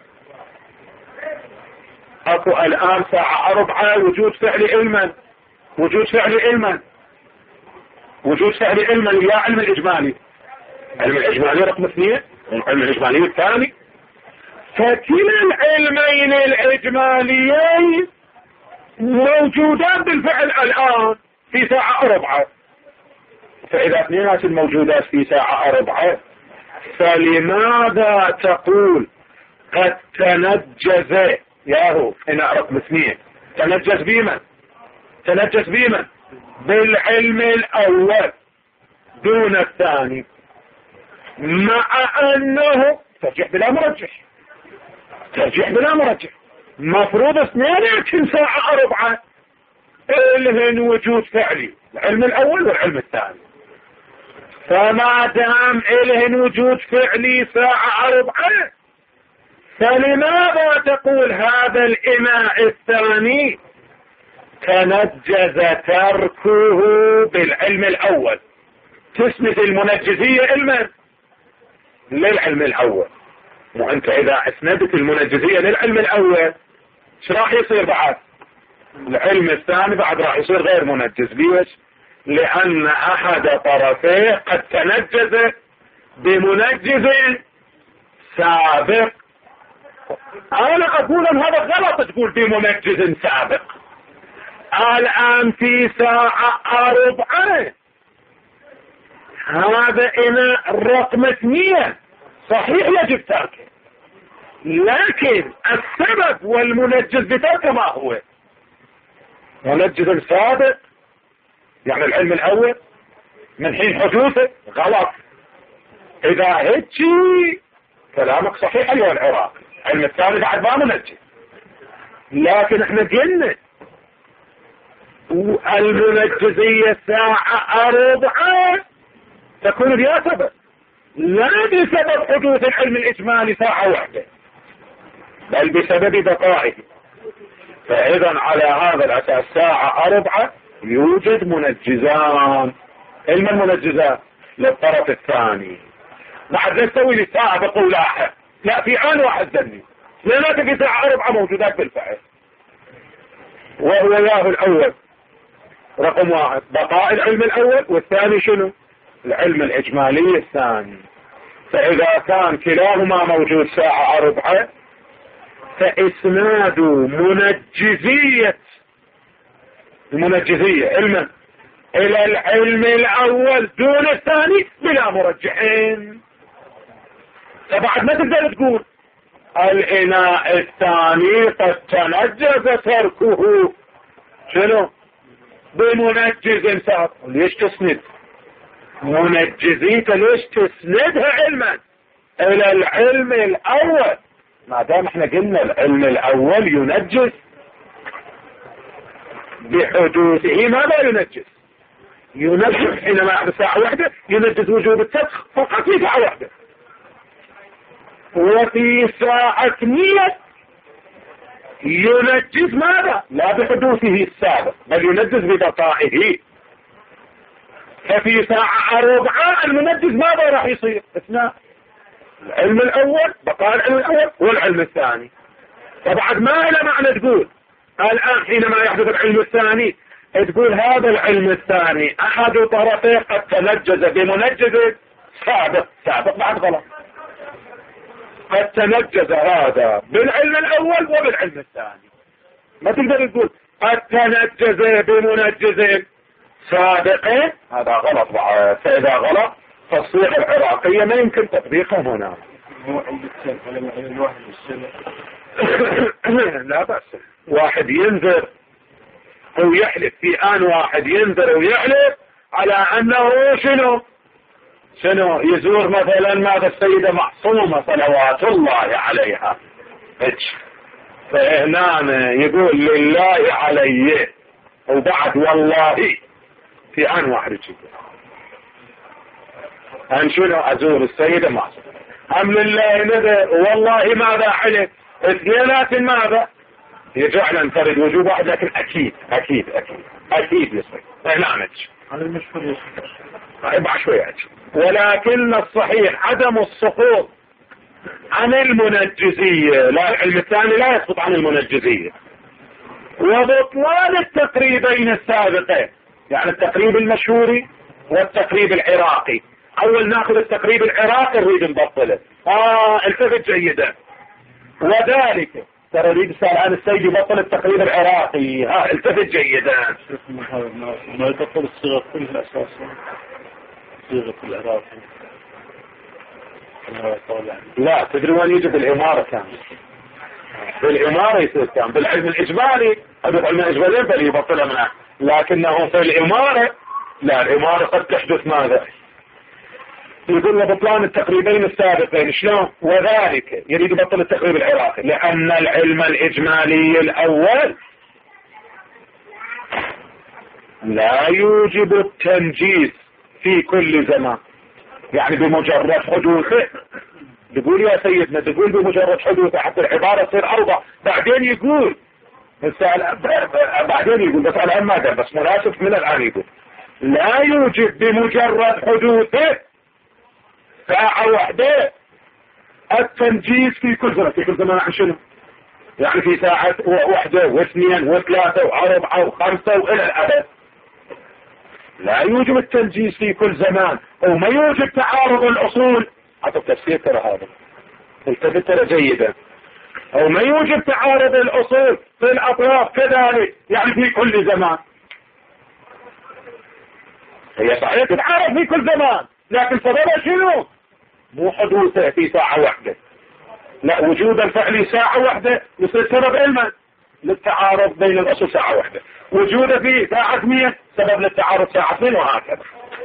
اكو الان ساعة اربعة وجود فعلي علما، وجود فعلي علما، وجود فعلي علما يا علم الاجمالي. علم الاجمالي رقم اثنين، العلم الاجمالي الثاني. فكلا العلمين الاجماليين موجودان بالفعل الان في ساعة اربعة. فاذا اثنينات الموجودات في ساعة اربعة، فلماذا تقول قد تنجز ياهو؟ هنا رقم اثنين، تنجز بمن؟ تنجز بمن؟ بالعلم الاول دون الثاني، مع انه ترجيح بلا مرجح، ترجيح بلا مرجح. مفروض اثنين يمكن ساعة اربعة الهن وجود فعلي، العلم الاول والعلم الثاني. فما دام الهن وجود فعلي ساعة اربعة، فلماذا تقول هذا الإناء الثاني تنجز تركه بالعلم الأول؟ تسند المنجزية علما للعلم الأول. وأنت إذا اسندت المنجزية للعلم الأول، ايش راح يصير بعد؟ العلم الثاني بعد راح يصير غير منجز. ليش؟ لأن أحد طرفيه قد تنجز بمنجز سابق. انا اقول ان هذا غلط تقول بمنجز سابق. الان في ساعة اربعة هذا إناء رقم اثنين صحيح يجب تركه، لكن السبب والمنجز بتركه ما هو؟ منجز سابق، يعني العلم الاول من حين حدوثه. غلط. اذا هيك كلامك صحيح ايها العراقي، العلم الثاني بعد ما منجز، لكن احنا قلنا المنجزية ساعة أربعة تكون بها سبب، لا بسبب حدوث العلم الإجمالي ساعة واحدة، بل بسبب بقائه. فإذا على هذا الأساس ساعة أربعة يوجد منجزان. علم المنجزات للطرف الثاني. بعد نستوي للساعة بقول لاحق، لا في آن واحد ذني لأنك في ساعة أربعة موجودات بالفعل، وهو ياه الأول رقم واحد بقاء العلم الأول، والثاني شنو؟ العلم الإجمالي الثاني. فإذا كان كلاهما موجود ساعة أربعة، فإسناد منجزية المنجزية علما إلى العلم الأول دون الثاني بلا مرجحين. فبعد ما تقدر تقول الإناء الثاني قد تنجز تركه شنو؟ بمنجز سابق. ليش تسند منجزيته؟ ليش تسندها علما إلى العلم الأول؟ ما دام احنا قلنا العلم الأول ينجز بحدوثه. ماذا ينجز؟ ينجز حينما يحدث ساعة واحدة ينجز وجوب التسخ فقط في ساعة واحدة، وفي ساعة ثانية ينجز ماذا؟ لا بحدوثه السابق بل ينجز ببقائه. ففي ساعة أربعة المنجز ماذا راح يصير؟ اثناء العلم الأول بقاء العلم الأول والعلم الثاني. فبعد ما له معنى تقول الآن حينما يحدث العلم الثاني تقول هذا العلم الثاني أحد طرفيه قد تنجز بمنجز سابق. سابق بعد غلط. قد تنجز هذا بالعلم الأول وبالعلم الثاني. ما تقدر تقول قد تنجز بمنجز سابقين، هذا غلط بعد. فإذا غلط فالصيغة العراقية ما يمكن تطبيقها هنا. لا بأس واحد ينذر ويحلف في آن واحد، ينذر ويحلف على أنه شنو شنو يزور مثلا ماذا السيدة معصومة صلوات الله عليها، فهنا يقول لله علي وبعد والله في آن واحد يجب أن شنو أزور السيدة معصومة، أم لله نذر والله ماذا حلف اثنينات ماذا يرجع ننفرد وجوب واحد، لكن أكيد أكيد أكيد أكيد يصير. هنا نتش على المشهور اربع شوية. ولكن الصحيح عدم السقوط عن المنجزية، لا العلم الثاني لا يسقط عن المنجزية، وبطلان التقريبين السابقين، يعني التقريب المشهوري والتقريب العراقي. اول ناخذ التقريب العراقي نريد نبطله. اه التفت جيدا. وذلك ترى يريد يسأل عن السيد يبطل التقريب العراقي. ها التفت جيدا. ما يبطل الصيغة كلها اساسا، صيغة العراقي. لا تدري وين يجي في الامارة كان؟ في الامارة يصير كان بالعلم الاجمالي، هذا العلم الاجمالي بل يبطلها منها، لكنه في الامارة لا، الامارة قد تحدث ماذا؟ يقول له بطلان التقريبين السابقين. شلون؟ وذلك يريد يبطل التقريب العراقي لان العلم الاجمالي الاول لا يوجب التنجيز في كل زمان، يعني بمجرد حدوثه. تقول يا سيدنا تقول بمجرد حدوثه حتى العبارة تصير اوضح. بعدين يقول بعدين يقول بس الان ما دام بس مناسب من الان يقول لا يوجب بمجرد حدوثه ساعة واحدة التنجيز في كل زمان. في كل زمان عن شنو؟ يعني في ساعة واحدة واثنين وثلاثة واربعة وخمسة والى الابد. لا يوجب التنجيز في كل زمان، وما يوجب تعارض الاصول. حتى التفسير ترى هذا التفت ترى جيدا. او ما يوجب تعارض الاصول في الاطراف كذلك، يعني في كل زمان. هي صحيح تتعارض في كل زمان، لكن سببها شنو؟ مو حدوثه في ساعة واحدة، لا وجود الفعل ساعة واحدة يصير سبب علما للتعارض بين الاصول ساعة واحدة، وجوده في ساعة اثنين سبب للتعارض ساعة اثنين، وهكذا.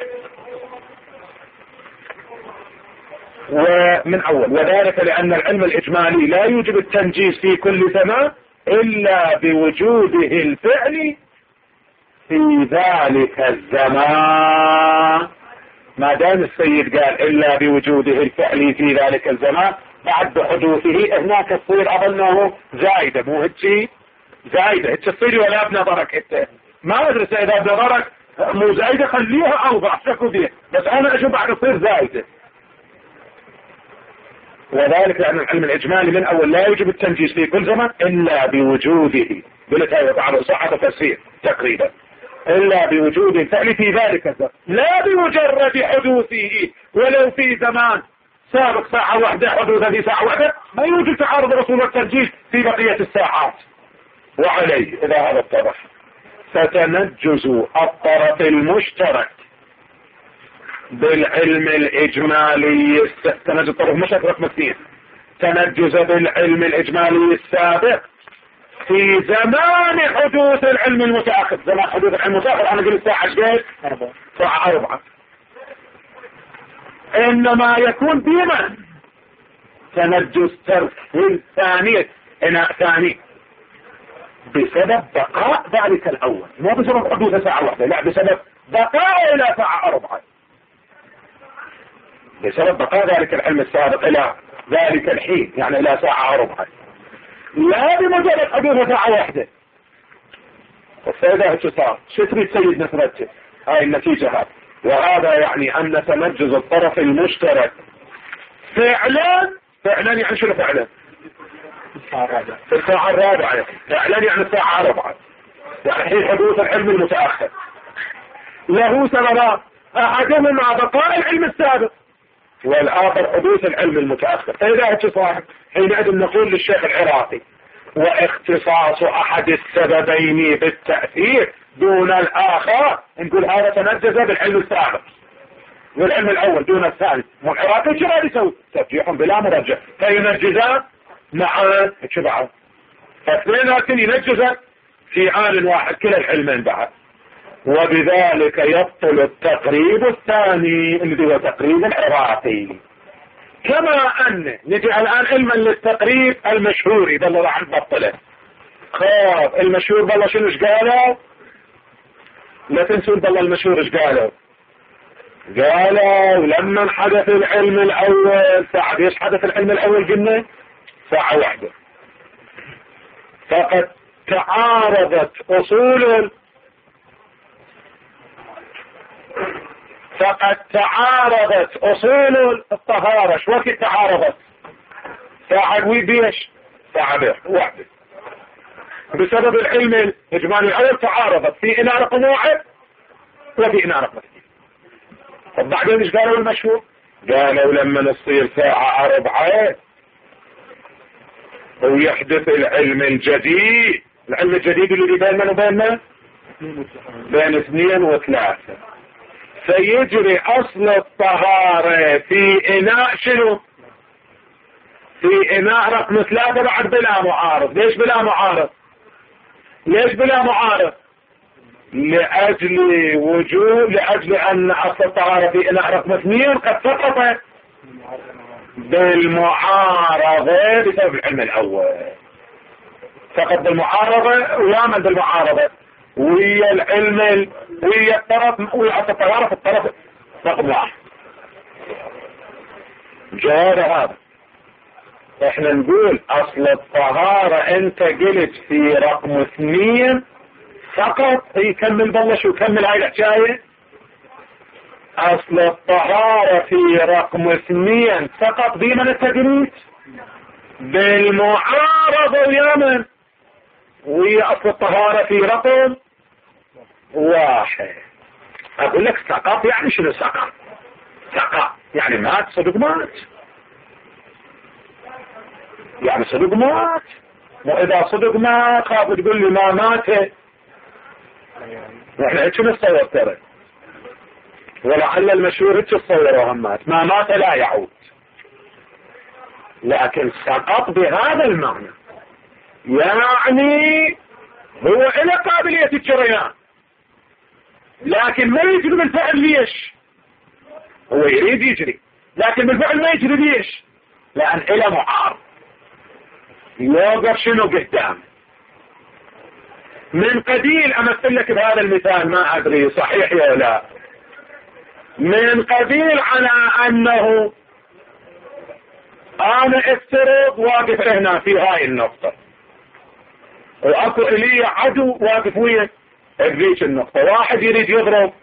ومن اول وذلك لان العلم الاجمالي لا يوجب التنجيز في كل زمان الا بوجوده الفعل في ذلك الزمان. ما دام السيد قال الا بوجوده الفعل في ذلك الزمان، بعد بحدوثه هناك تصير اظنه زايدة، مو هيك زايدة هيك تصير ولا بنظرك انت ما ادري اذا بنظرك مو زايدة خليها اوضح شكو فيها، بس انا اشوف بعد تصير زايدة. وذلك لأن العلم الإجمالي من أول لا يوجب التنجيز في كل زمن إلا بوجوده، قلت هذا بعد صحة تفسير تقريبا، إلا بوجود الفعل في ذلك الزمن لا بمجرد حدوثه ولو في زمان سابق ساعة واحدة حدوثه في ساعة واحدة، ما يوجد تعارض الرسول والتنجيز في بقية الساعات. وعليه إذا هذا اتضح ستنجز الطرف المشترك بالعلم الإجمالي. تنجز الطرف مشترك رقم اثنين، تنجز بالعلم الإجمالي السابق في زمان حدوث العلم المتأخر. زمان حدوث العلم المتأخر أنا قلت الساعة ايش؟ ساعة أربعة. إنما يكون بمن تنجز ترك الثانية إناء ثاني بسبب بقاء ذلك الأول، مو بسبب حدوث ساعة واحدة، لا بسبب بقاء إلى ساعة أربعة، بسبب بقاء ذلك العلم السابق إلى ذلك الحين، يعني إلى ساعة أربعة، لا بمجرد حدوث ساعة واحدة. فإذا اتصال شو تريد سيد نترتب هاي النتيجة هذه؟ وهذا يعني أن تنجز الطرف المشترك فعلا فعلا يعني شنو فعلا؟ في الساعة الرابعة فعلا يعني الساعة أربعة، يعني حين حدوث العلم المتأخر له سببان، أحدهما بقاء العلم السابق والآخر حدوث العلم المتأخر. فإذا اتصال حينئذ نقول للشيخ العراقي واختصاص أحد السببين بالتأثير دون الآخر، نقول هذا تنجز بالعلم السابق والعلم الأول دون الثالث. والعراقي شو راح يسوي؟ ترجيح بلا مرجع، فينجزان معا شبعا، فاثنيناتن ينجزان في آن واحد كلا العلمين بعد، وبذلك يبطل التقريب الثاني اللي هو تقريب العراقي. كما أن نجي الآن علما للتقريب المشهوري ده اللي راح نبطله. خاف المشهور بالله شنو ايش قالوا؟ لا تنسون بالله المشهور ايش قالوا؟ قالوا لما حدث العلم الأول ساعة، ايش حدث العلم الأول قلنا؟ ساعة واحدة، فقد تعارضت أصول فقد تعارضت اصول الطهارة. شو وقت تعارضت؟ ساعة ويبيش ساعة واحدة بسبب العلم الاجمالي الاول تعارضت في اناء رقم واحد وفي اناء رقم اثنين. طب بعدين ايش قالوا المشهور؟ قالوا لما نصير ساعة اربعة ويحدث العلم الجديد. العلم الجديد اللي بيننا وبيننا بين اثنين وثلاثة، فيجري اصل الطهارة في اناء شنو؟ في اناء رقم ثلاثة بعد بلا معارض. ليش بلا معارض؟ ليش بلا معارض؟ لأجل وجود لأجل أن أصل الطهارة في إناء رقم اثنين قد سقط بالمعارضة بسبب العلم الأول. سقط بالمعارضة ويعمل بالمعارضة ويا العلم ويا الطرف ويا أصل الطهارة في الطرف رقم واحد. جواب هذا احنا نقول أصل الطهارة أنت قلت في رقم اثنين فقط. يكمل بلش ويكمل هاي الحكاية. اصل الطهارة في رقم اثنين فقط بمن التقريت بالمعارضة ويمن وهي اصل الطهارة في رقم واحد. اقول لك سقط يعني شنو سقط؟ سقط يعني مات صدق مات، يعني صدق مات. واذا صدق مات خاف تقول لي ما مات احنا هيك نتصور ترى، ولعل المشهور هيك تصوره همات ما مات لا يعود. لكن سقط بهذا المعنى يعني هو إلى قابلية الجريان لكن ما يجري بالفعل. ليش؟ هو يريد يجري لكن بالفعل ما يجري. ليش؟ لأن إلى معارض يوقف شنو قدام. من قبيل أمثل لك بهذا المثال ما أدري صحيح يا لا، من قبيل على أنه أنا افترض واقف هنا في هاي النقطة وأكو إلي عدو واقف وين بذيك النقطة. واحد يريد يضرب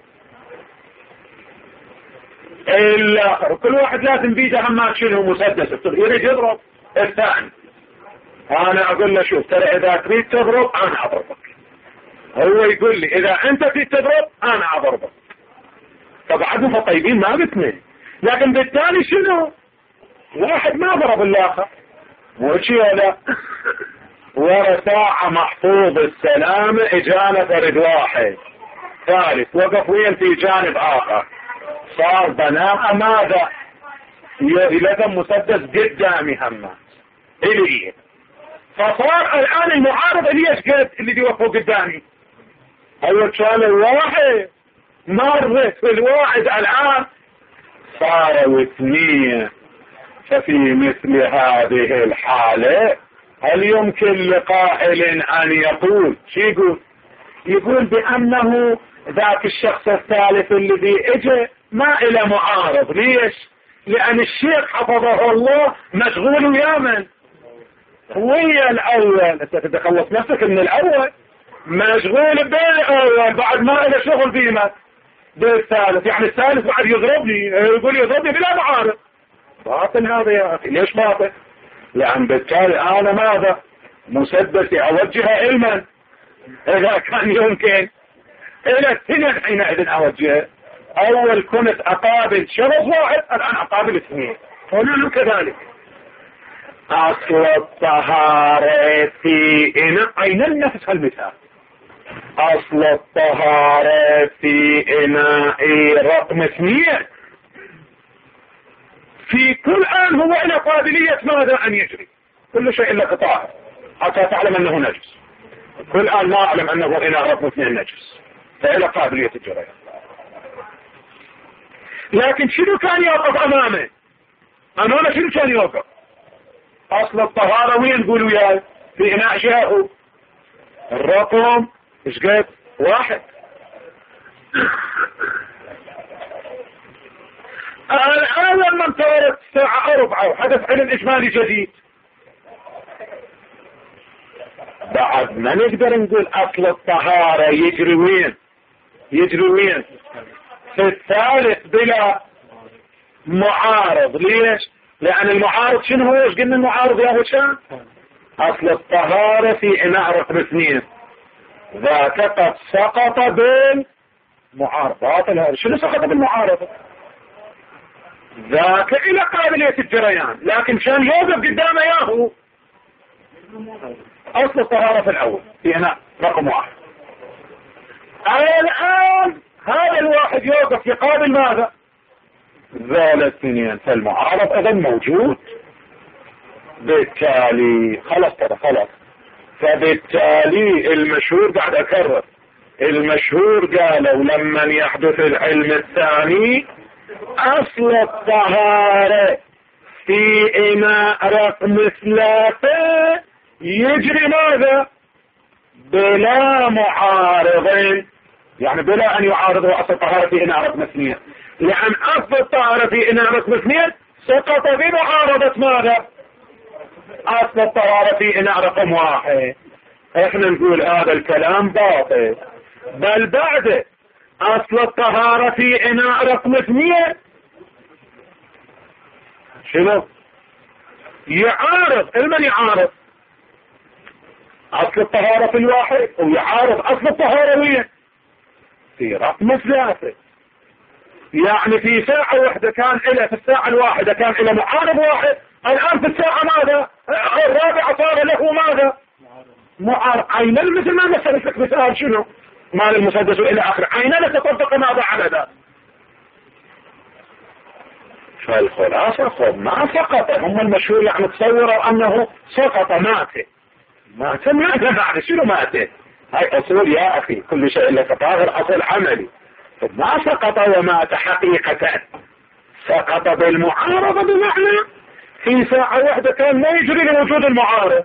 الآخر كل واحد لازم بيده همات شنو مسدس يريد يضرب الثاني. أنا أقول له شوف ترى إذا تريد تضرب أنا أضربك. هو يقول لي إذا أنت تريد تضرب أنا أضربك. طب عدو طيبين ما بتنين، لكن بالتالي شنو واحد ما ضرب الآخر وشي لا ورا ساعة محفوظ السلامة إجانا فرد واحد ثالث وقف وين في جانب آخر صار بناء ماذا لازم مسدس قدامي همات إليه. فصار الآن المعارض ليش قد اللي بيوقفوا قدامي؟ أول كان الواحد مرت في الواحد الآن صاروا اثنين. ففي مثل هذه الحالة هل يمكن لقائل أن يقول شو يقول؟ يقول بأنه ذاك الشخص الثالث الذي اجى ما إلى معارض. ليش؟ لأن الشيخ حفظه الله مشغول ويامن ويا الأول. أنت تتخلص نفسك من الأول مشغول بالأول بعد ما إلى شغل بيمك بالثالث. يعني الثالث بعد يضربني يقول يضربني بلا معارض. باطل هذا يا أخي. ليش باطل؟ لأن بالتالي أنا ماذا مسدسي أوجهه علما إذا كان يمكن إلى الثنين حينئذ أوجهه. أول كنت أقابل شخص واحد الآن أقابل اثنين. قولوا كذلك أصل الطهارة في إناء أين نفس المثال أصل الطهارة في إناء رقم اثنين في كل آن هو إلى قابلية ماذا أن يجري كل شيء إلا قطاع حتى تعلم أنه نجس. كل آن ما أعلم أنه إلى رقم اثنين نجس فإلى قابلية الجريان. لكن شنو كان يوقف أمامه؟ أمامه شنو كان يوقف؟ أصل الطهارة وين نقولوا يا في إناء جاءه الرقم إيش قد واحد. الآن لما انتظرت الساعة أربعة وحدث علم إجمالي جديد بعد ما نقدر نقول أصل الطهارة يجري وين يجري وين في الثالث بلا معارض. ليش؟ لأن المعارض شنو هو؟ ايش قلنا المعارض يا هشام؟ أصل الطهارة في إناء رقم اثنين، ذاك قد سقط بالمعارضة. شنو سقط بالمعارضة؟ ذاك إلى قابلية الجريان، لكن كان يوقف قدامه ياهو. أصل الطهارة في الأول في إناء رقم واحد. الآن هذا الواحد يوقف يقابل ماذا؟ ذا الاثنين، فالمعارض أيضا موجود. بالتالي خلاص ترى خلاص. فبالتالي المشهور قاعد أكرر، المشهور قالوا لما يحدث العلم الثاني أصل الطهارة في إناء رقم ثلاثة يجري ماذا؟ بلا معارضين، يعني بلا أن يعارضوا أصل الطهارة في إناء رقم اثنين، لأن أصل الطهارة في إناء رقم اثنين سقط بمعارضة ماذا؟ أصل الطهارة في إناء رقم واحد. احنا نقول هذا الكلام باطل، بل بعد أصل الطهارة في إناء رقم اثنين شنو؟ يعارض. المن يعارض؟ أصل الطهارة في الواحد ويعارض أصل الطهارة وين؟ في رقم ثلاثة. يعني في ساعة واحدة كان إلى في الساعة الواحدة كان إلى معارض واحد، الآن في الساعة ماذا؟ الرابعة صار له ماذا؟ معارض. عينا مثل ما مثلت لك مثال شنو؟ مال المسدس إلى آخر، عينا لتطبق ماذا على ذا. فالخلاصة خب ما سقط، هم المشهور يعني تصوروا أنه سقط مات مات مات مات شنو مات؟ هاي أصول يا أخي، كل شيء لك طاهر أصل عملي. ما سقط ومات حقيقة، سقط بالمعارضة، بمعنى في ساعة واحدة كان ما يجري لوجود المعارض،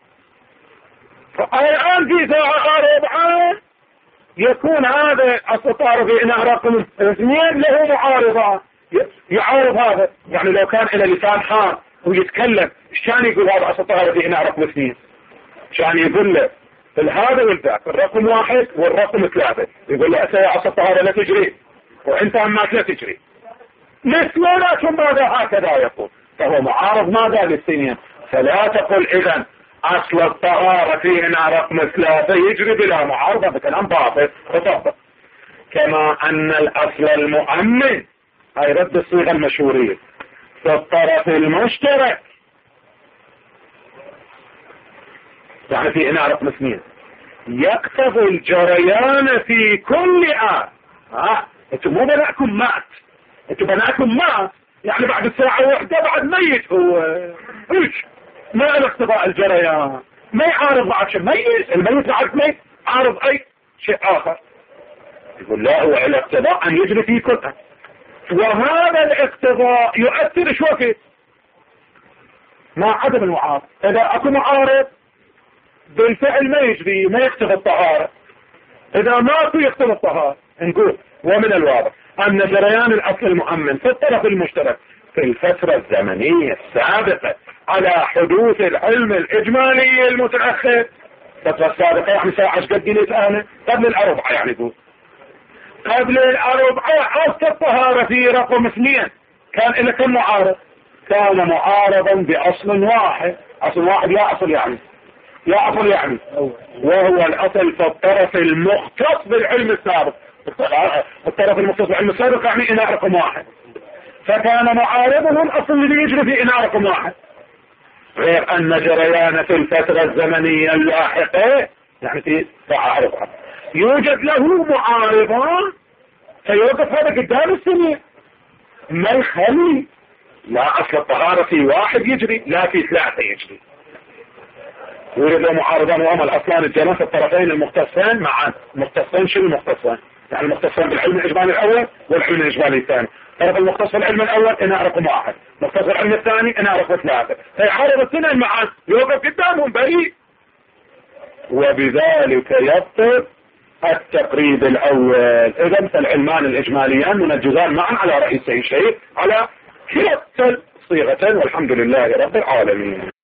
فالآن في ساعة رابعة يكون هذا أصل الطهارة في إناء رقم اثنين له معارضة يعارض هذا. يعني لو كان إلى لسان حار ويتكلم ايش كان يقول هذا أصل الطهارة في إناء رقم اثنين؟ كان يقول له هذا والذاك الرقم واحد والرقم ثلاثة، يقول له أسا أصل الطهارة لا تجري وانت أماك لا تجري مثل، لكن ماذا هكذا يقول، فهو معارض ماذا للسنين. فلا تقل إذن أصل الطهارة في إناء رقم ثلاثة يجري بلا معارضة، بكلام باطل وطبق. كما أن الأصل المؤمن هاي رد الصيغة المشهورية في الطرف المشترك، يعني في إناء رقم اثنين يقتضي الجريان في كل آن. ها انتم مو بناكم مات، انتم بناكم مات يعني بعد الساعة واحدة بعد ميت هو ايش ما الاقتضاء الجريان، ما يعارض بعد شيء ميت، الميت بعد ميت عارض اي شيء اخر. يقول لا، هو الاقتضاء ان يجري في كل آن، وهذا الاقتضاء يؤثر شو وقت مع عدم المعارض. اذا اكو معارض بالفعل ما يجري، ما يقتضي الطهارة، اذا ما في يقتضي الطهارة. نقول ومن الواضح ان جريان الاصل المؤمن في الطرف المشترك في الفترة الزمنية السابقة على حدوث العلم الإجمالي المتأخر. الفترة السابقة يعني ساعة قد قلت أنا قبل الأربعة، يعني يقول قبل الأربعة أصل الطهارة في رقم اثنين كان إلى كم معارض؟ كان معارضا بأصل واحد. أصل واحد يا أصل يعني يا أصل يعني وهو الأصل في الطرف المختص بالعلم السابق. الطرف المختص بالعلم السابق يعني إناء رقم واحد، فكان معارضه الأصل اللي يجري في إناء رقم واحد، غير أن جريان في الفترة الزمنية اللاحقة يعني في ساعة أربعة يوجد له معارضان فيوقف هذا قدام السنة ما يخلي. لا، أصل الطهارة في واحد يجري، لا في ثلاثة يجري. يوجد له معارضان وهما الأصلان الجناس الطرفين المختصين معا. مختصين شنو المختصين؟ يعني المختصين بالعلم الإجمالي الأول والعلم الإجمالي الثاني. طرف المختص بالعلم الأول إناء رقم واحد، مختص بالعلم الثاني إناء رقم ثلاثة، فيعارض الاثنين معا يوقف قدامهم بريء، وبذلك يبطل التقريب الأول. إذا فالعلمان الإجماليان منجزان معا على رئيسي شيء على كلا الصيغتين، والحمد لله رب العالمين.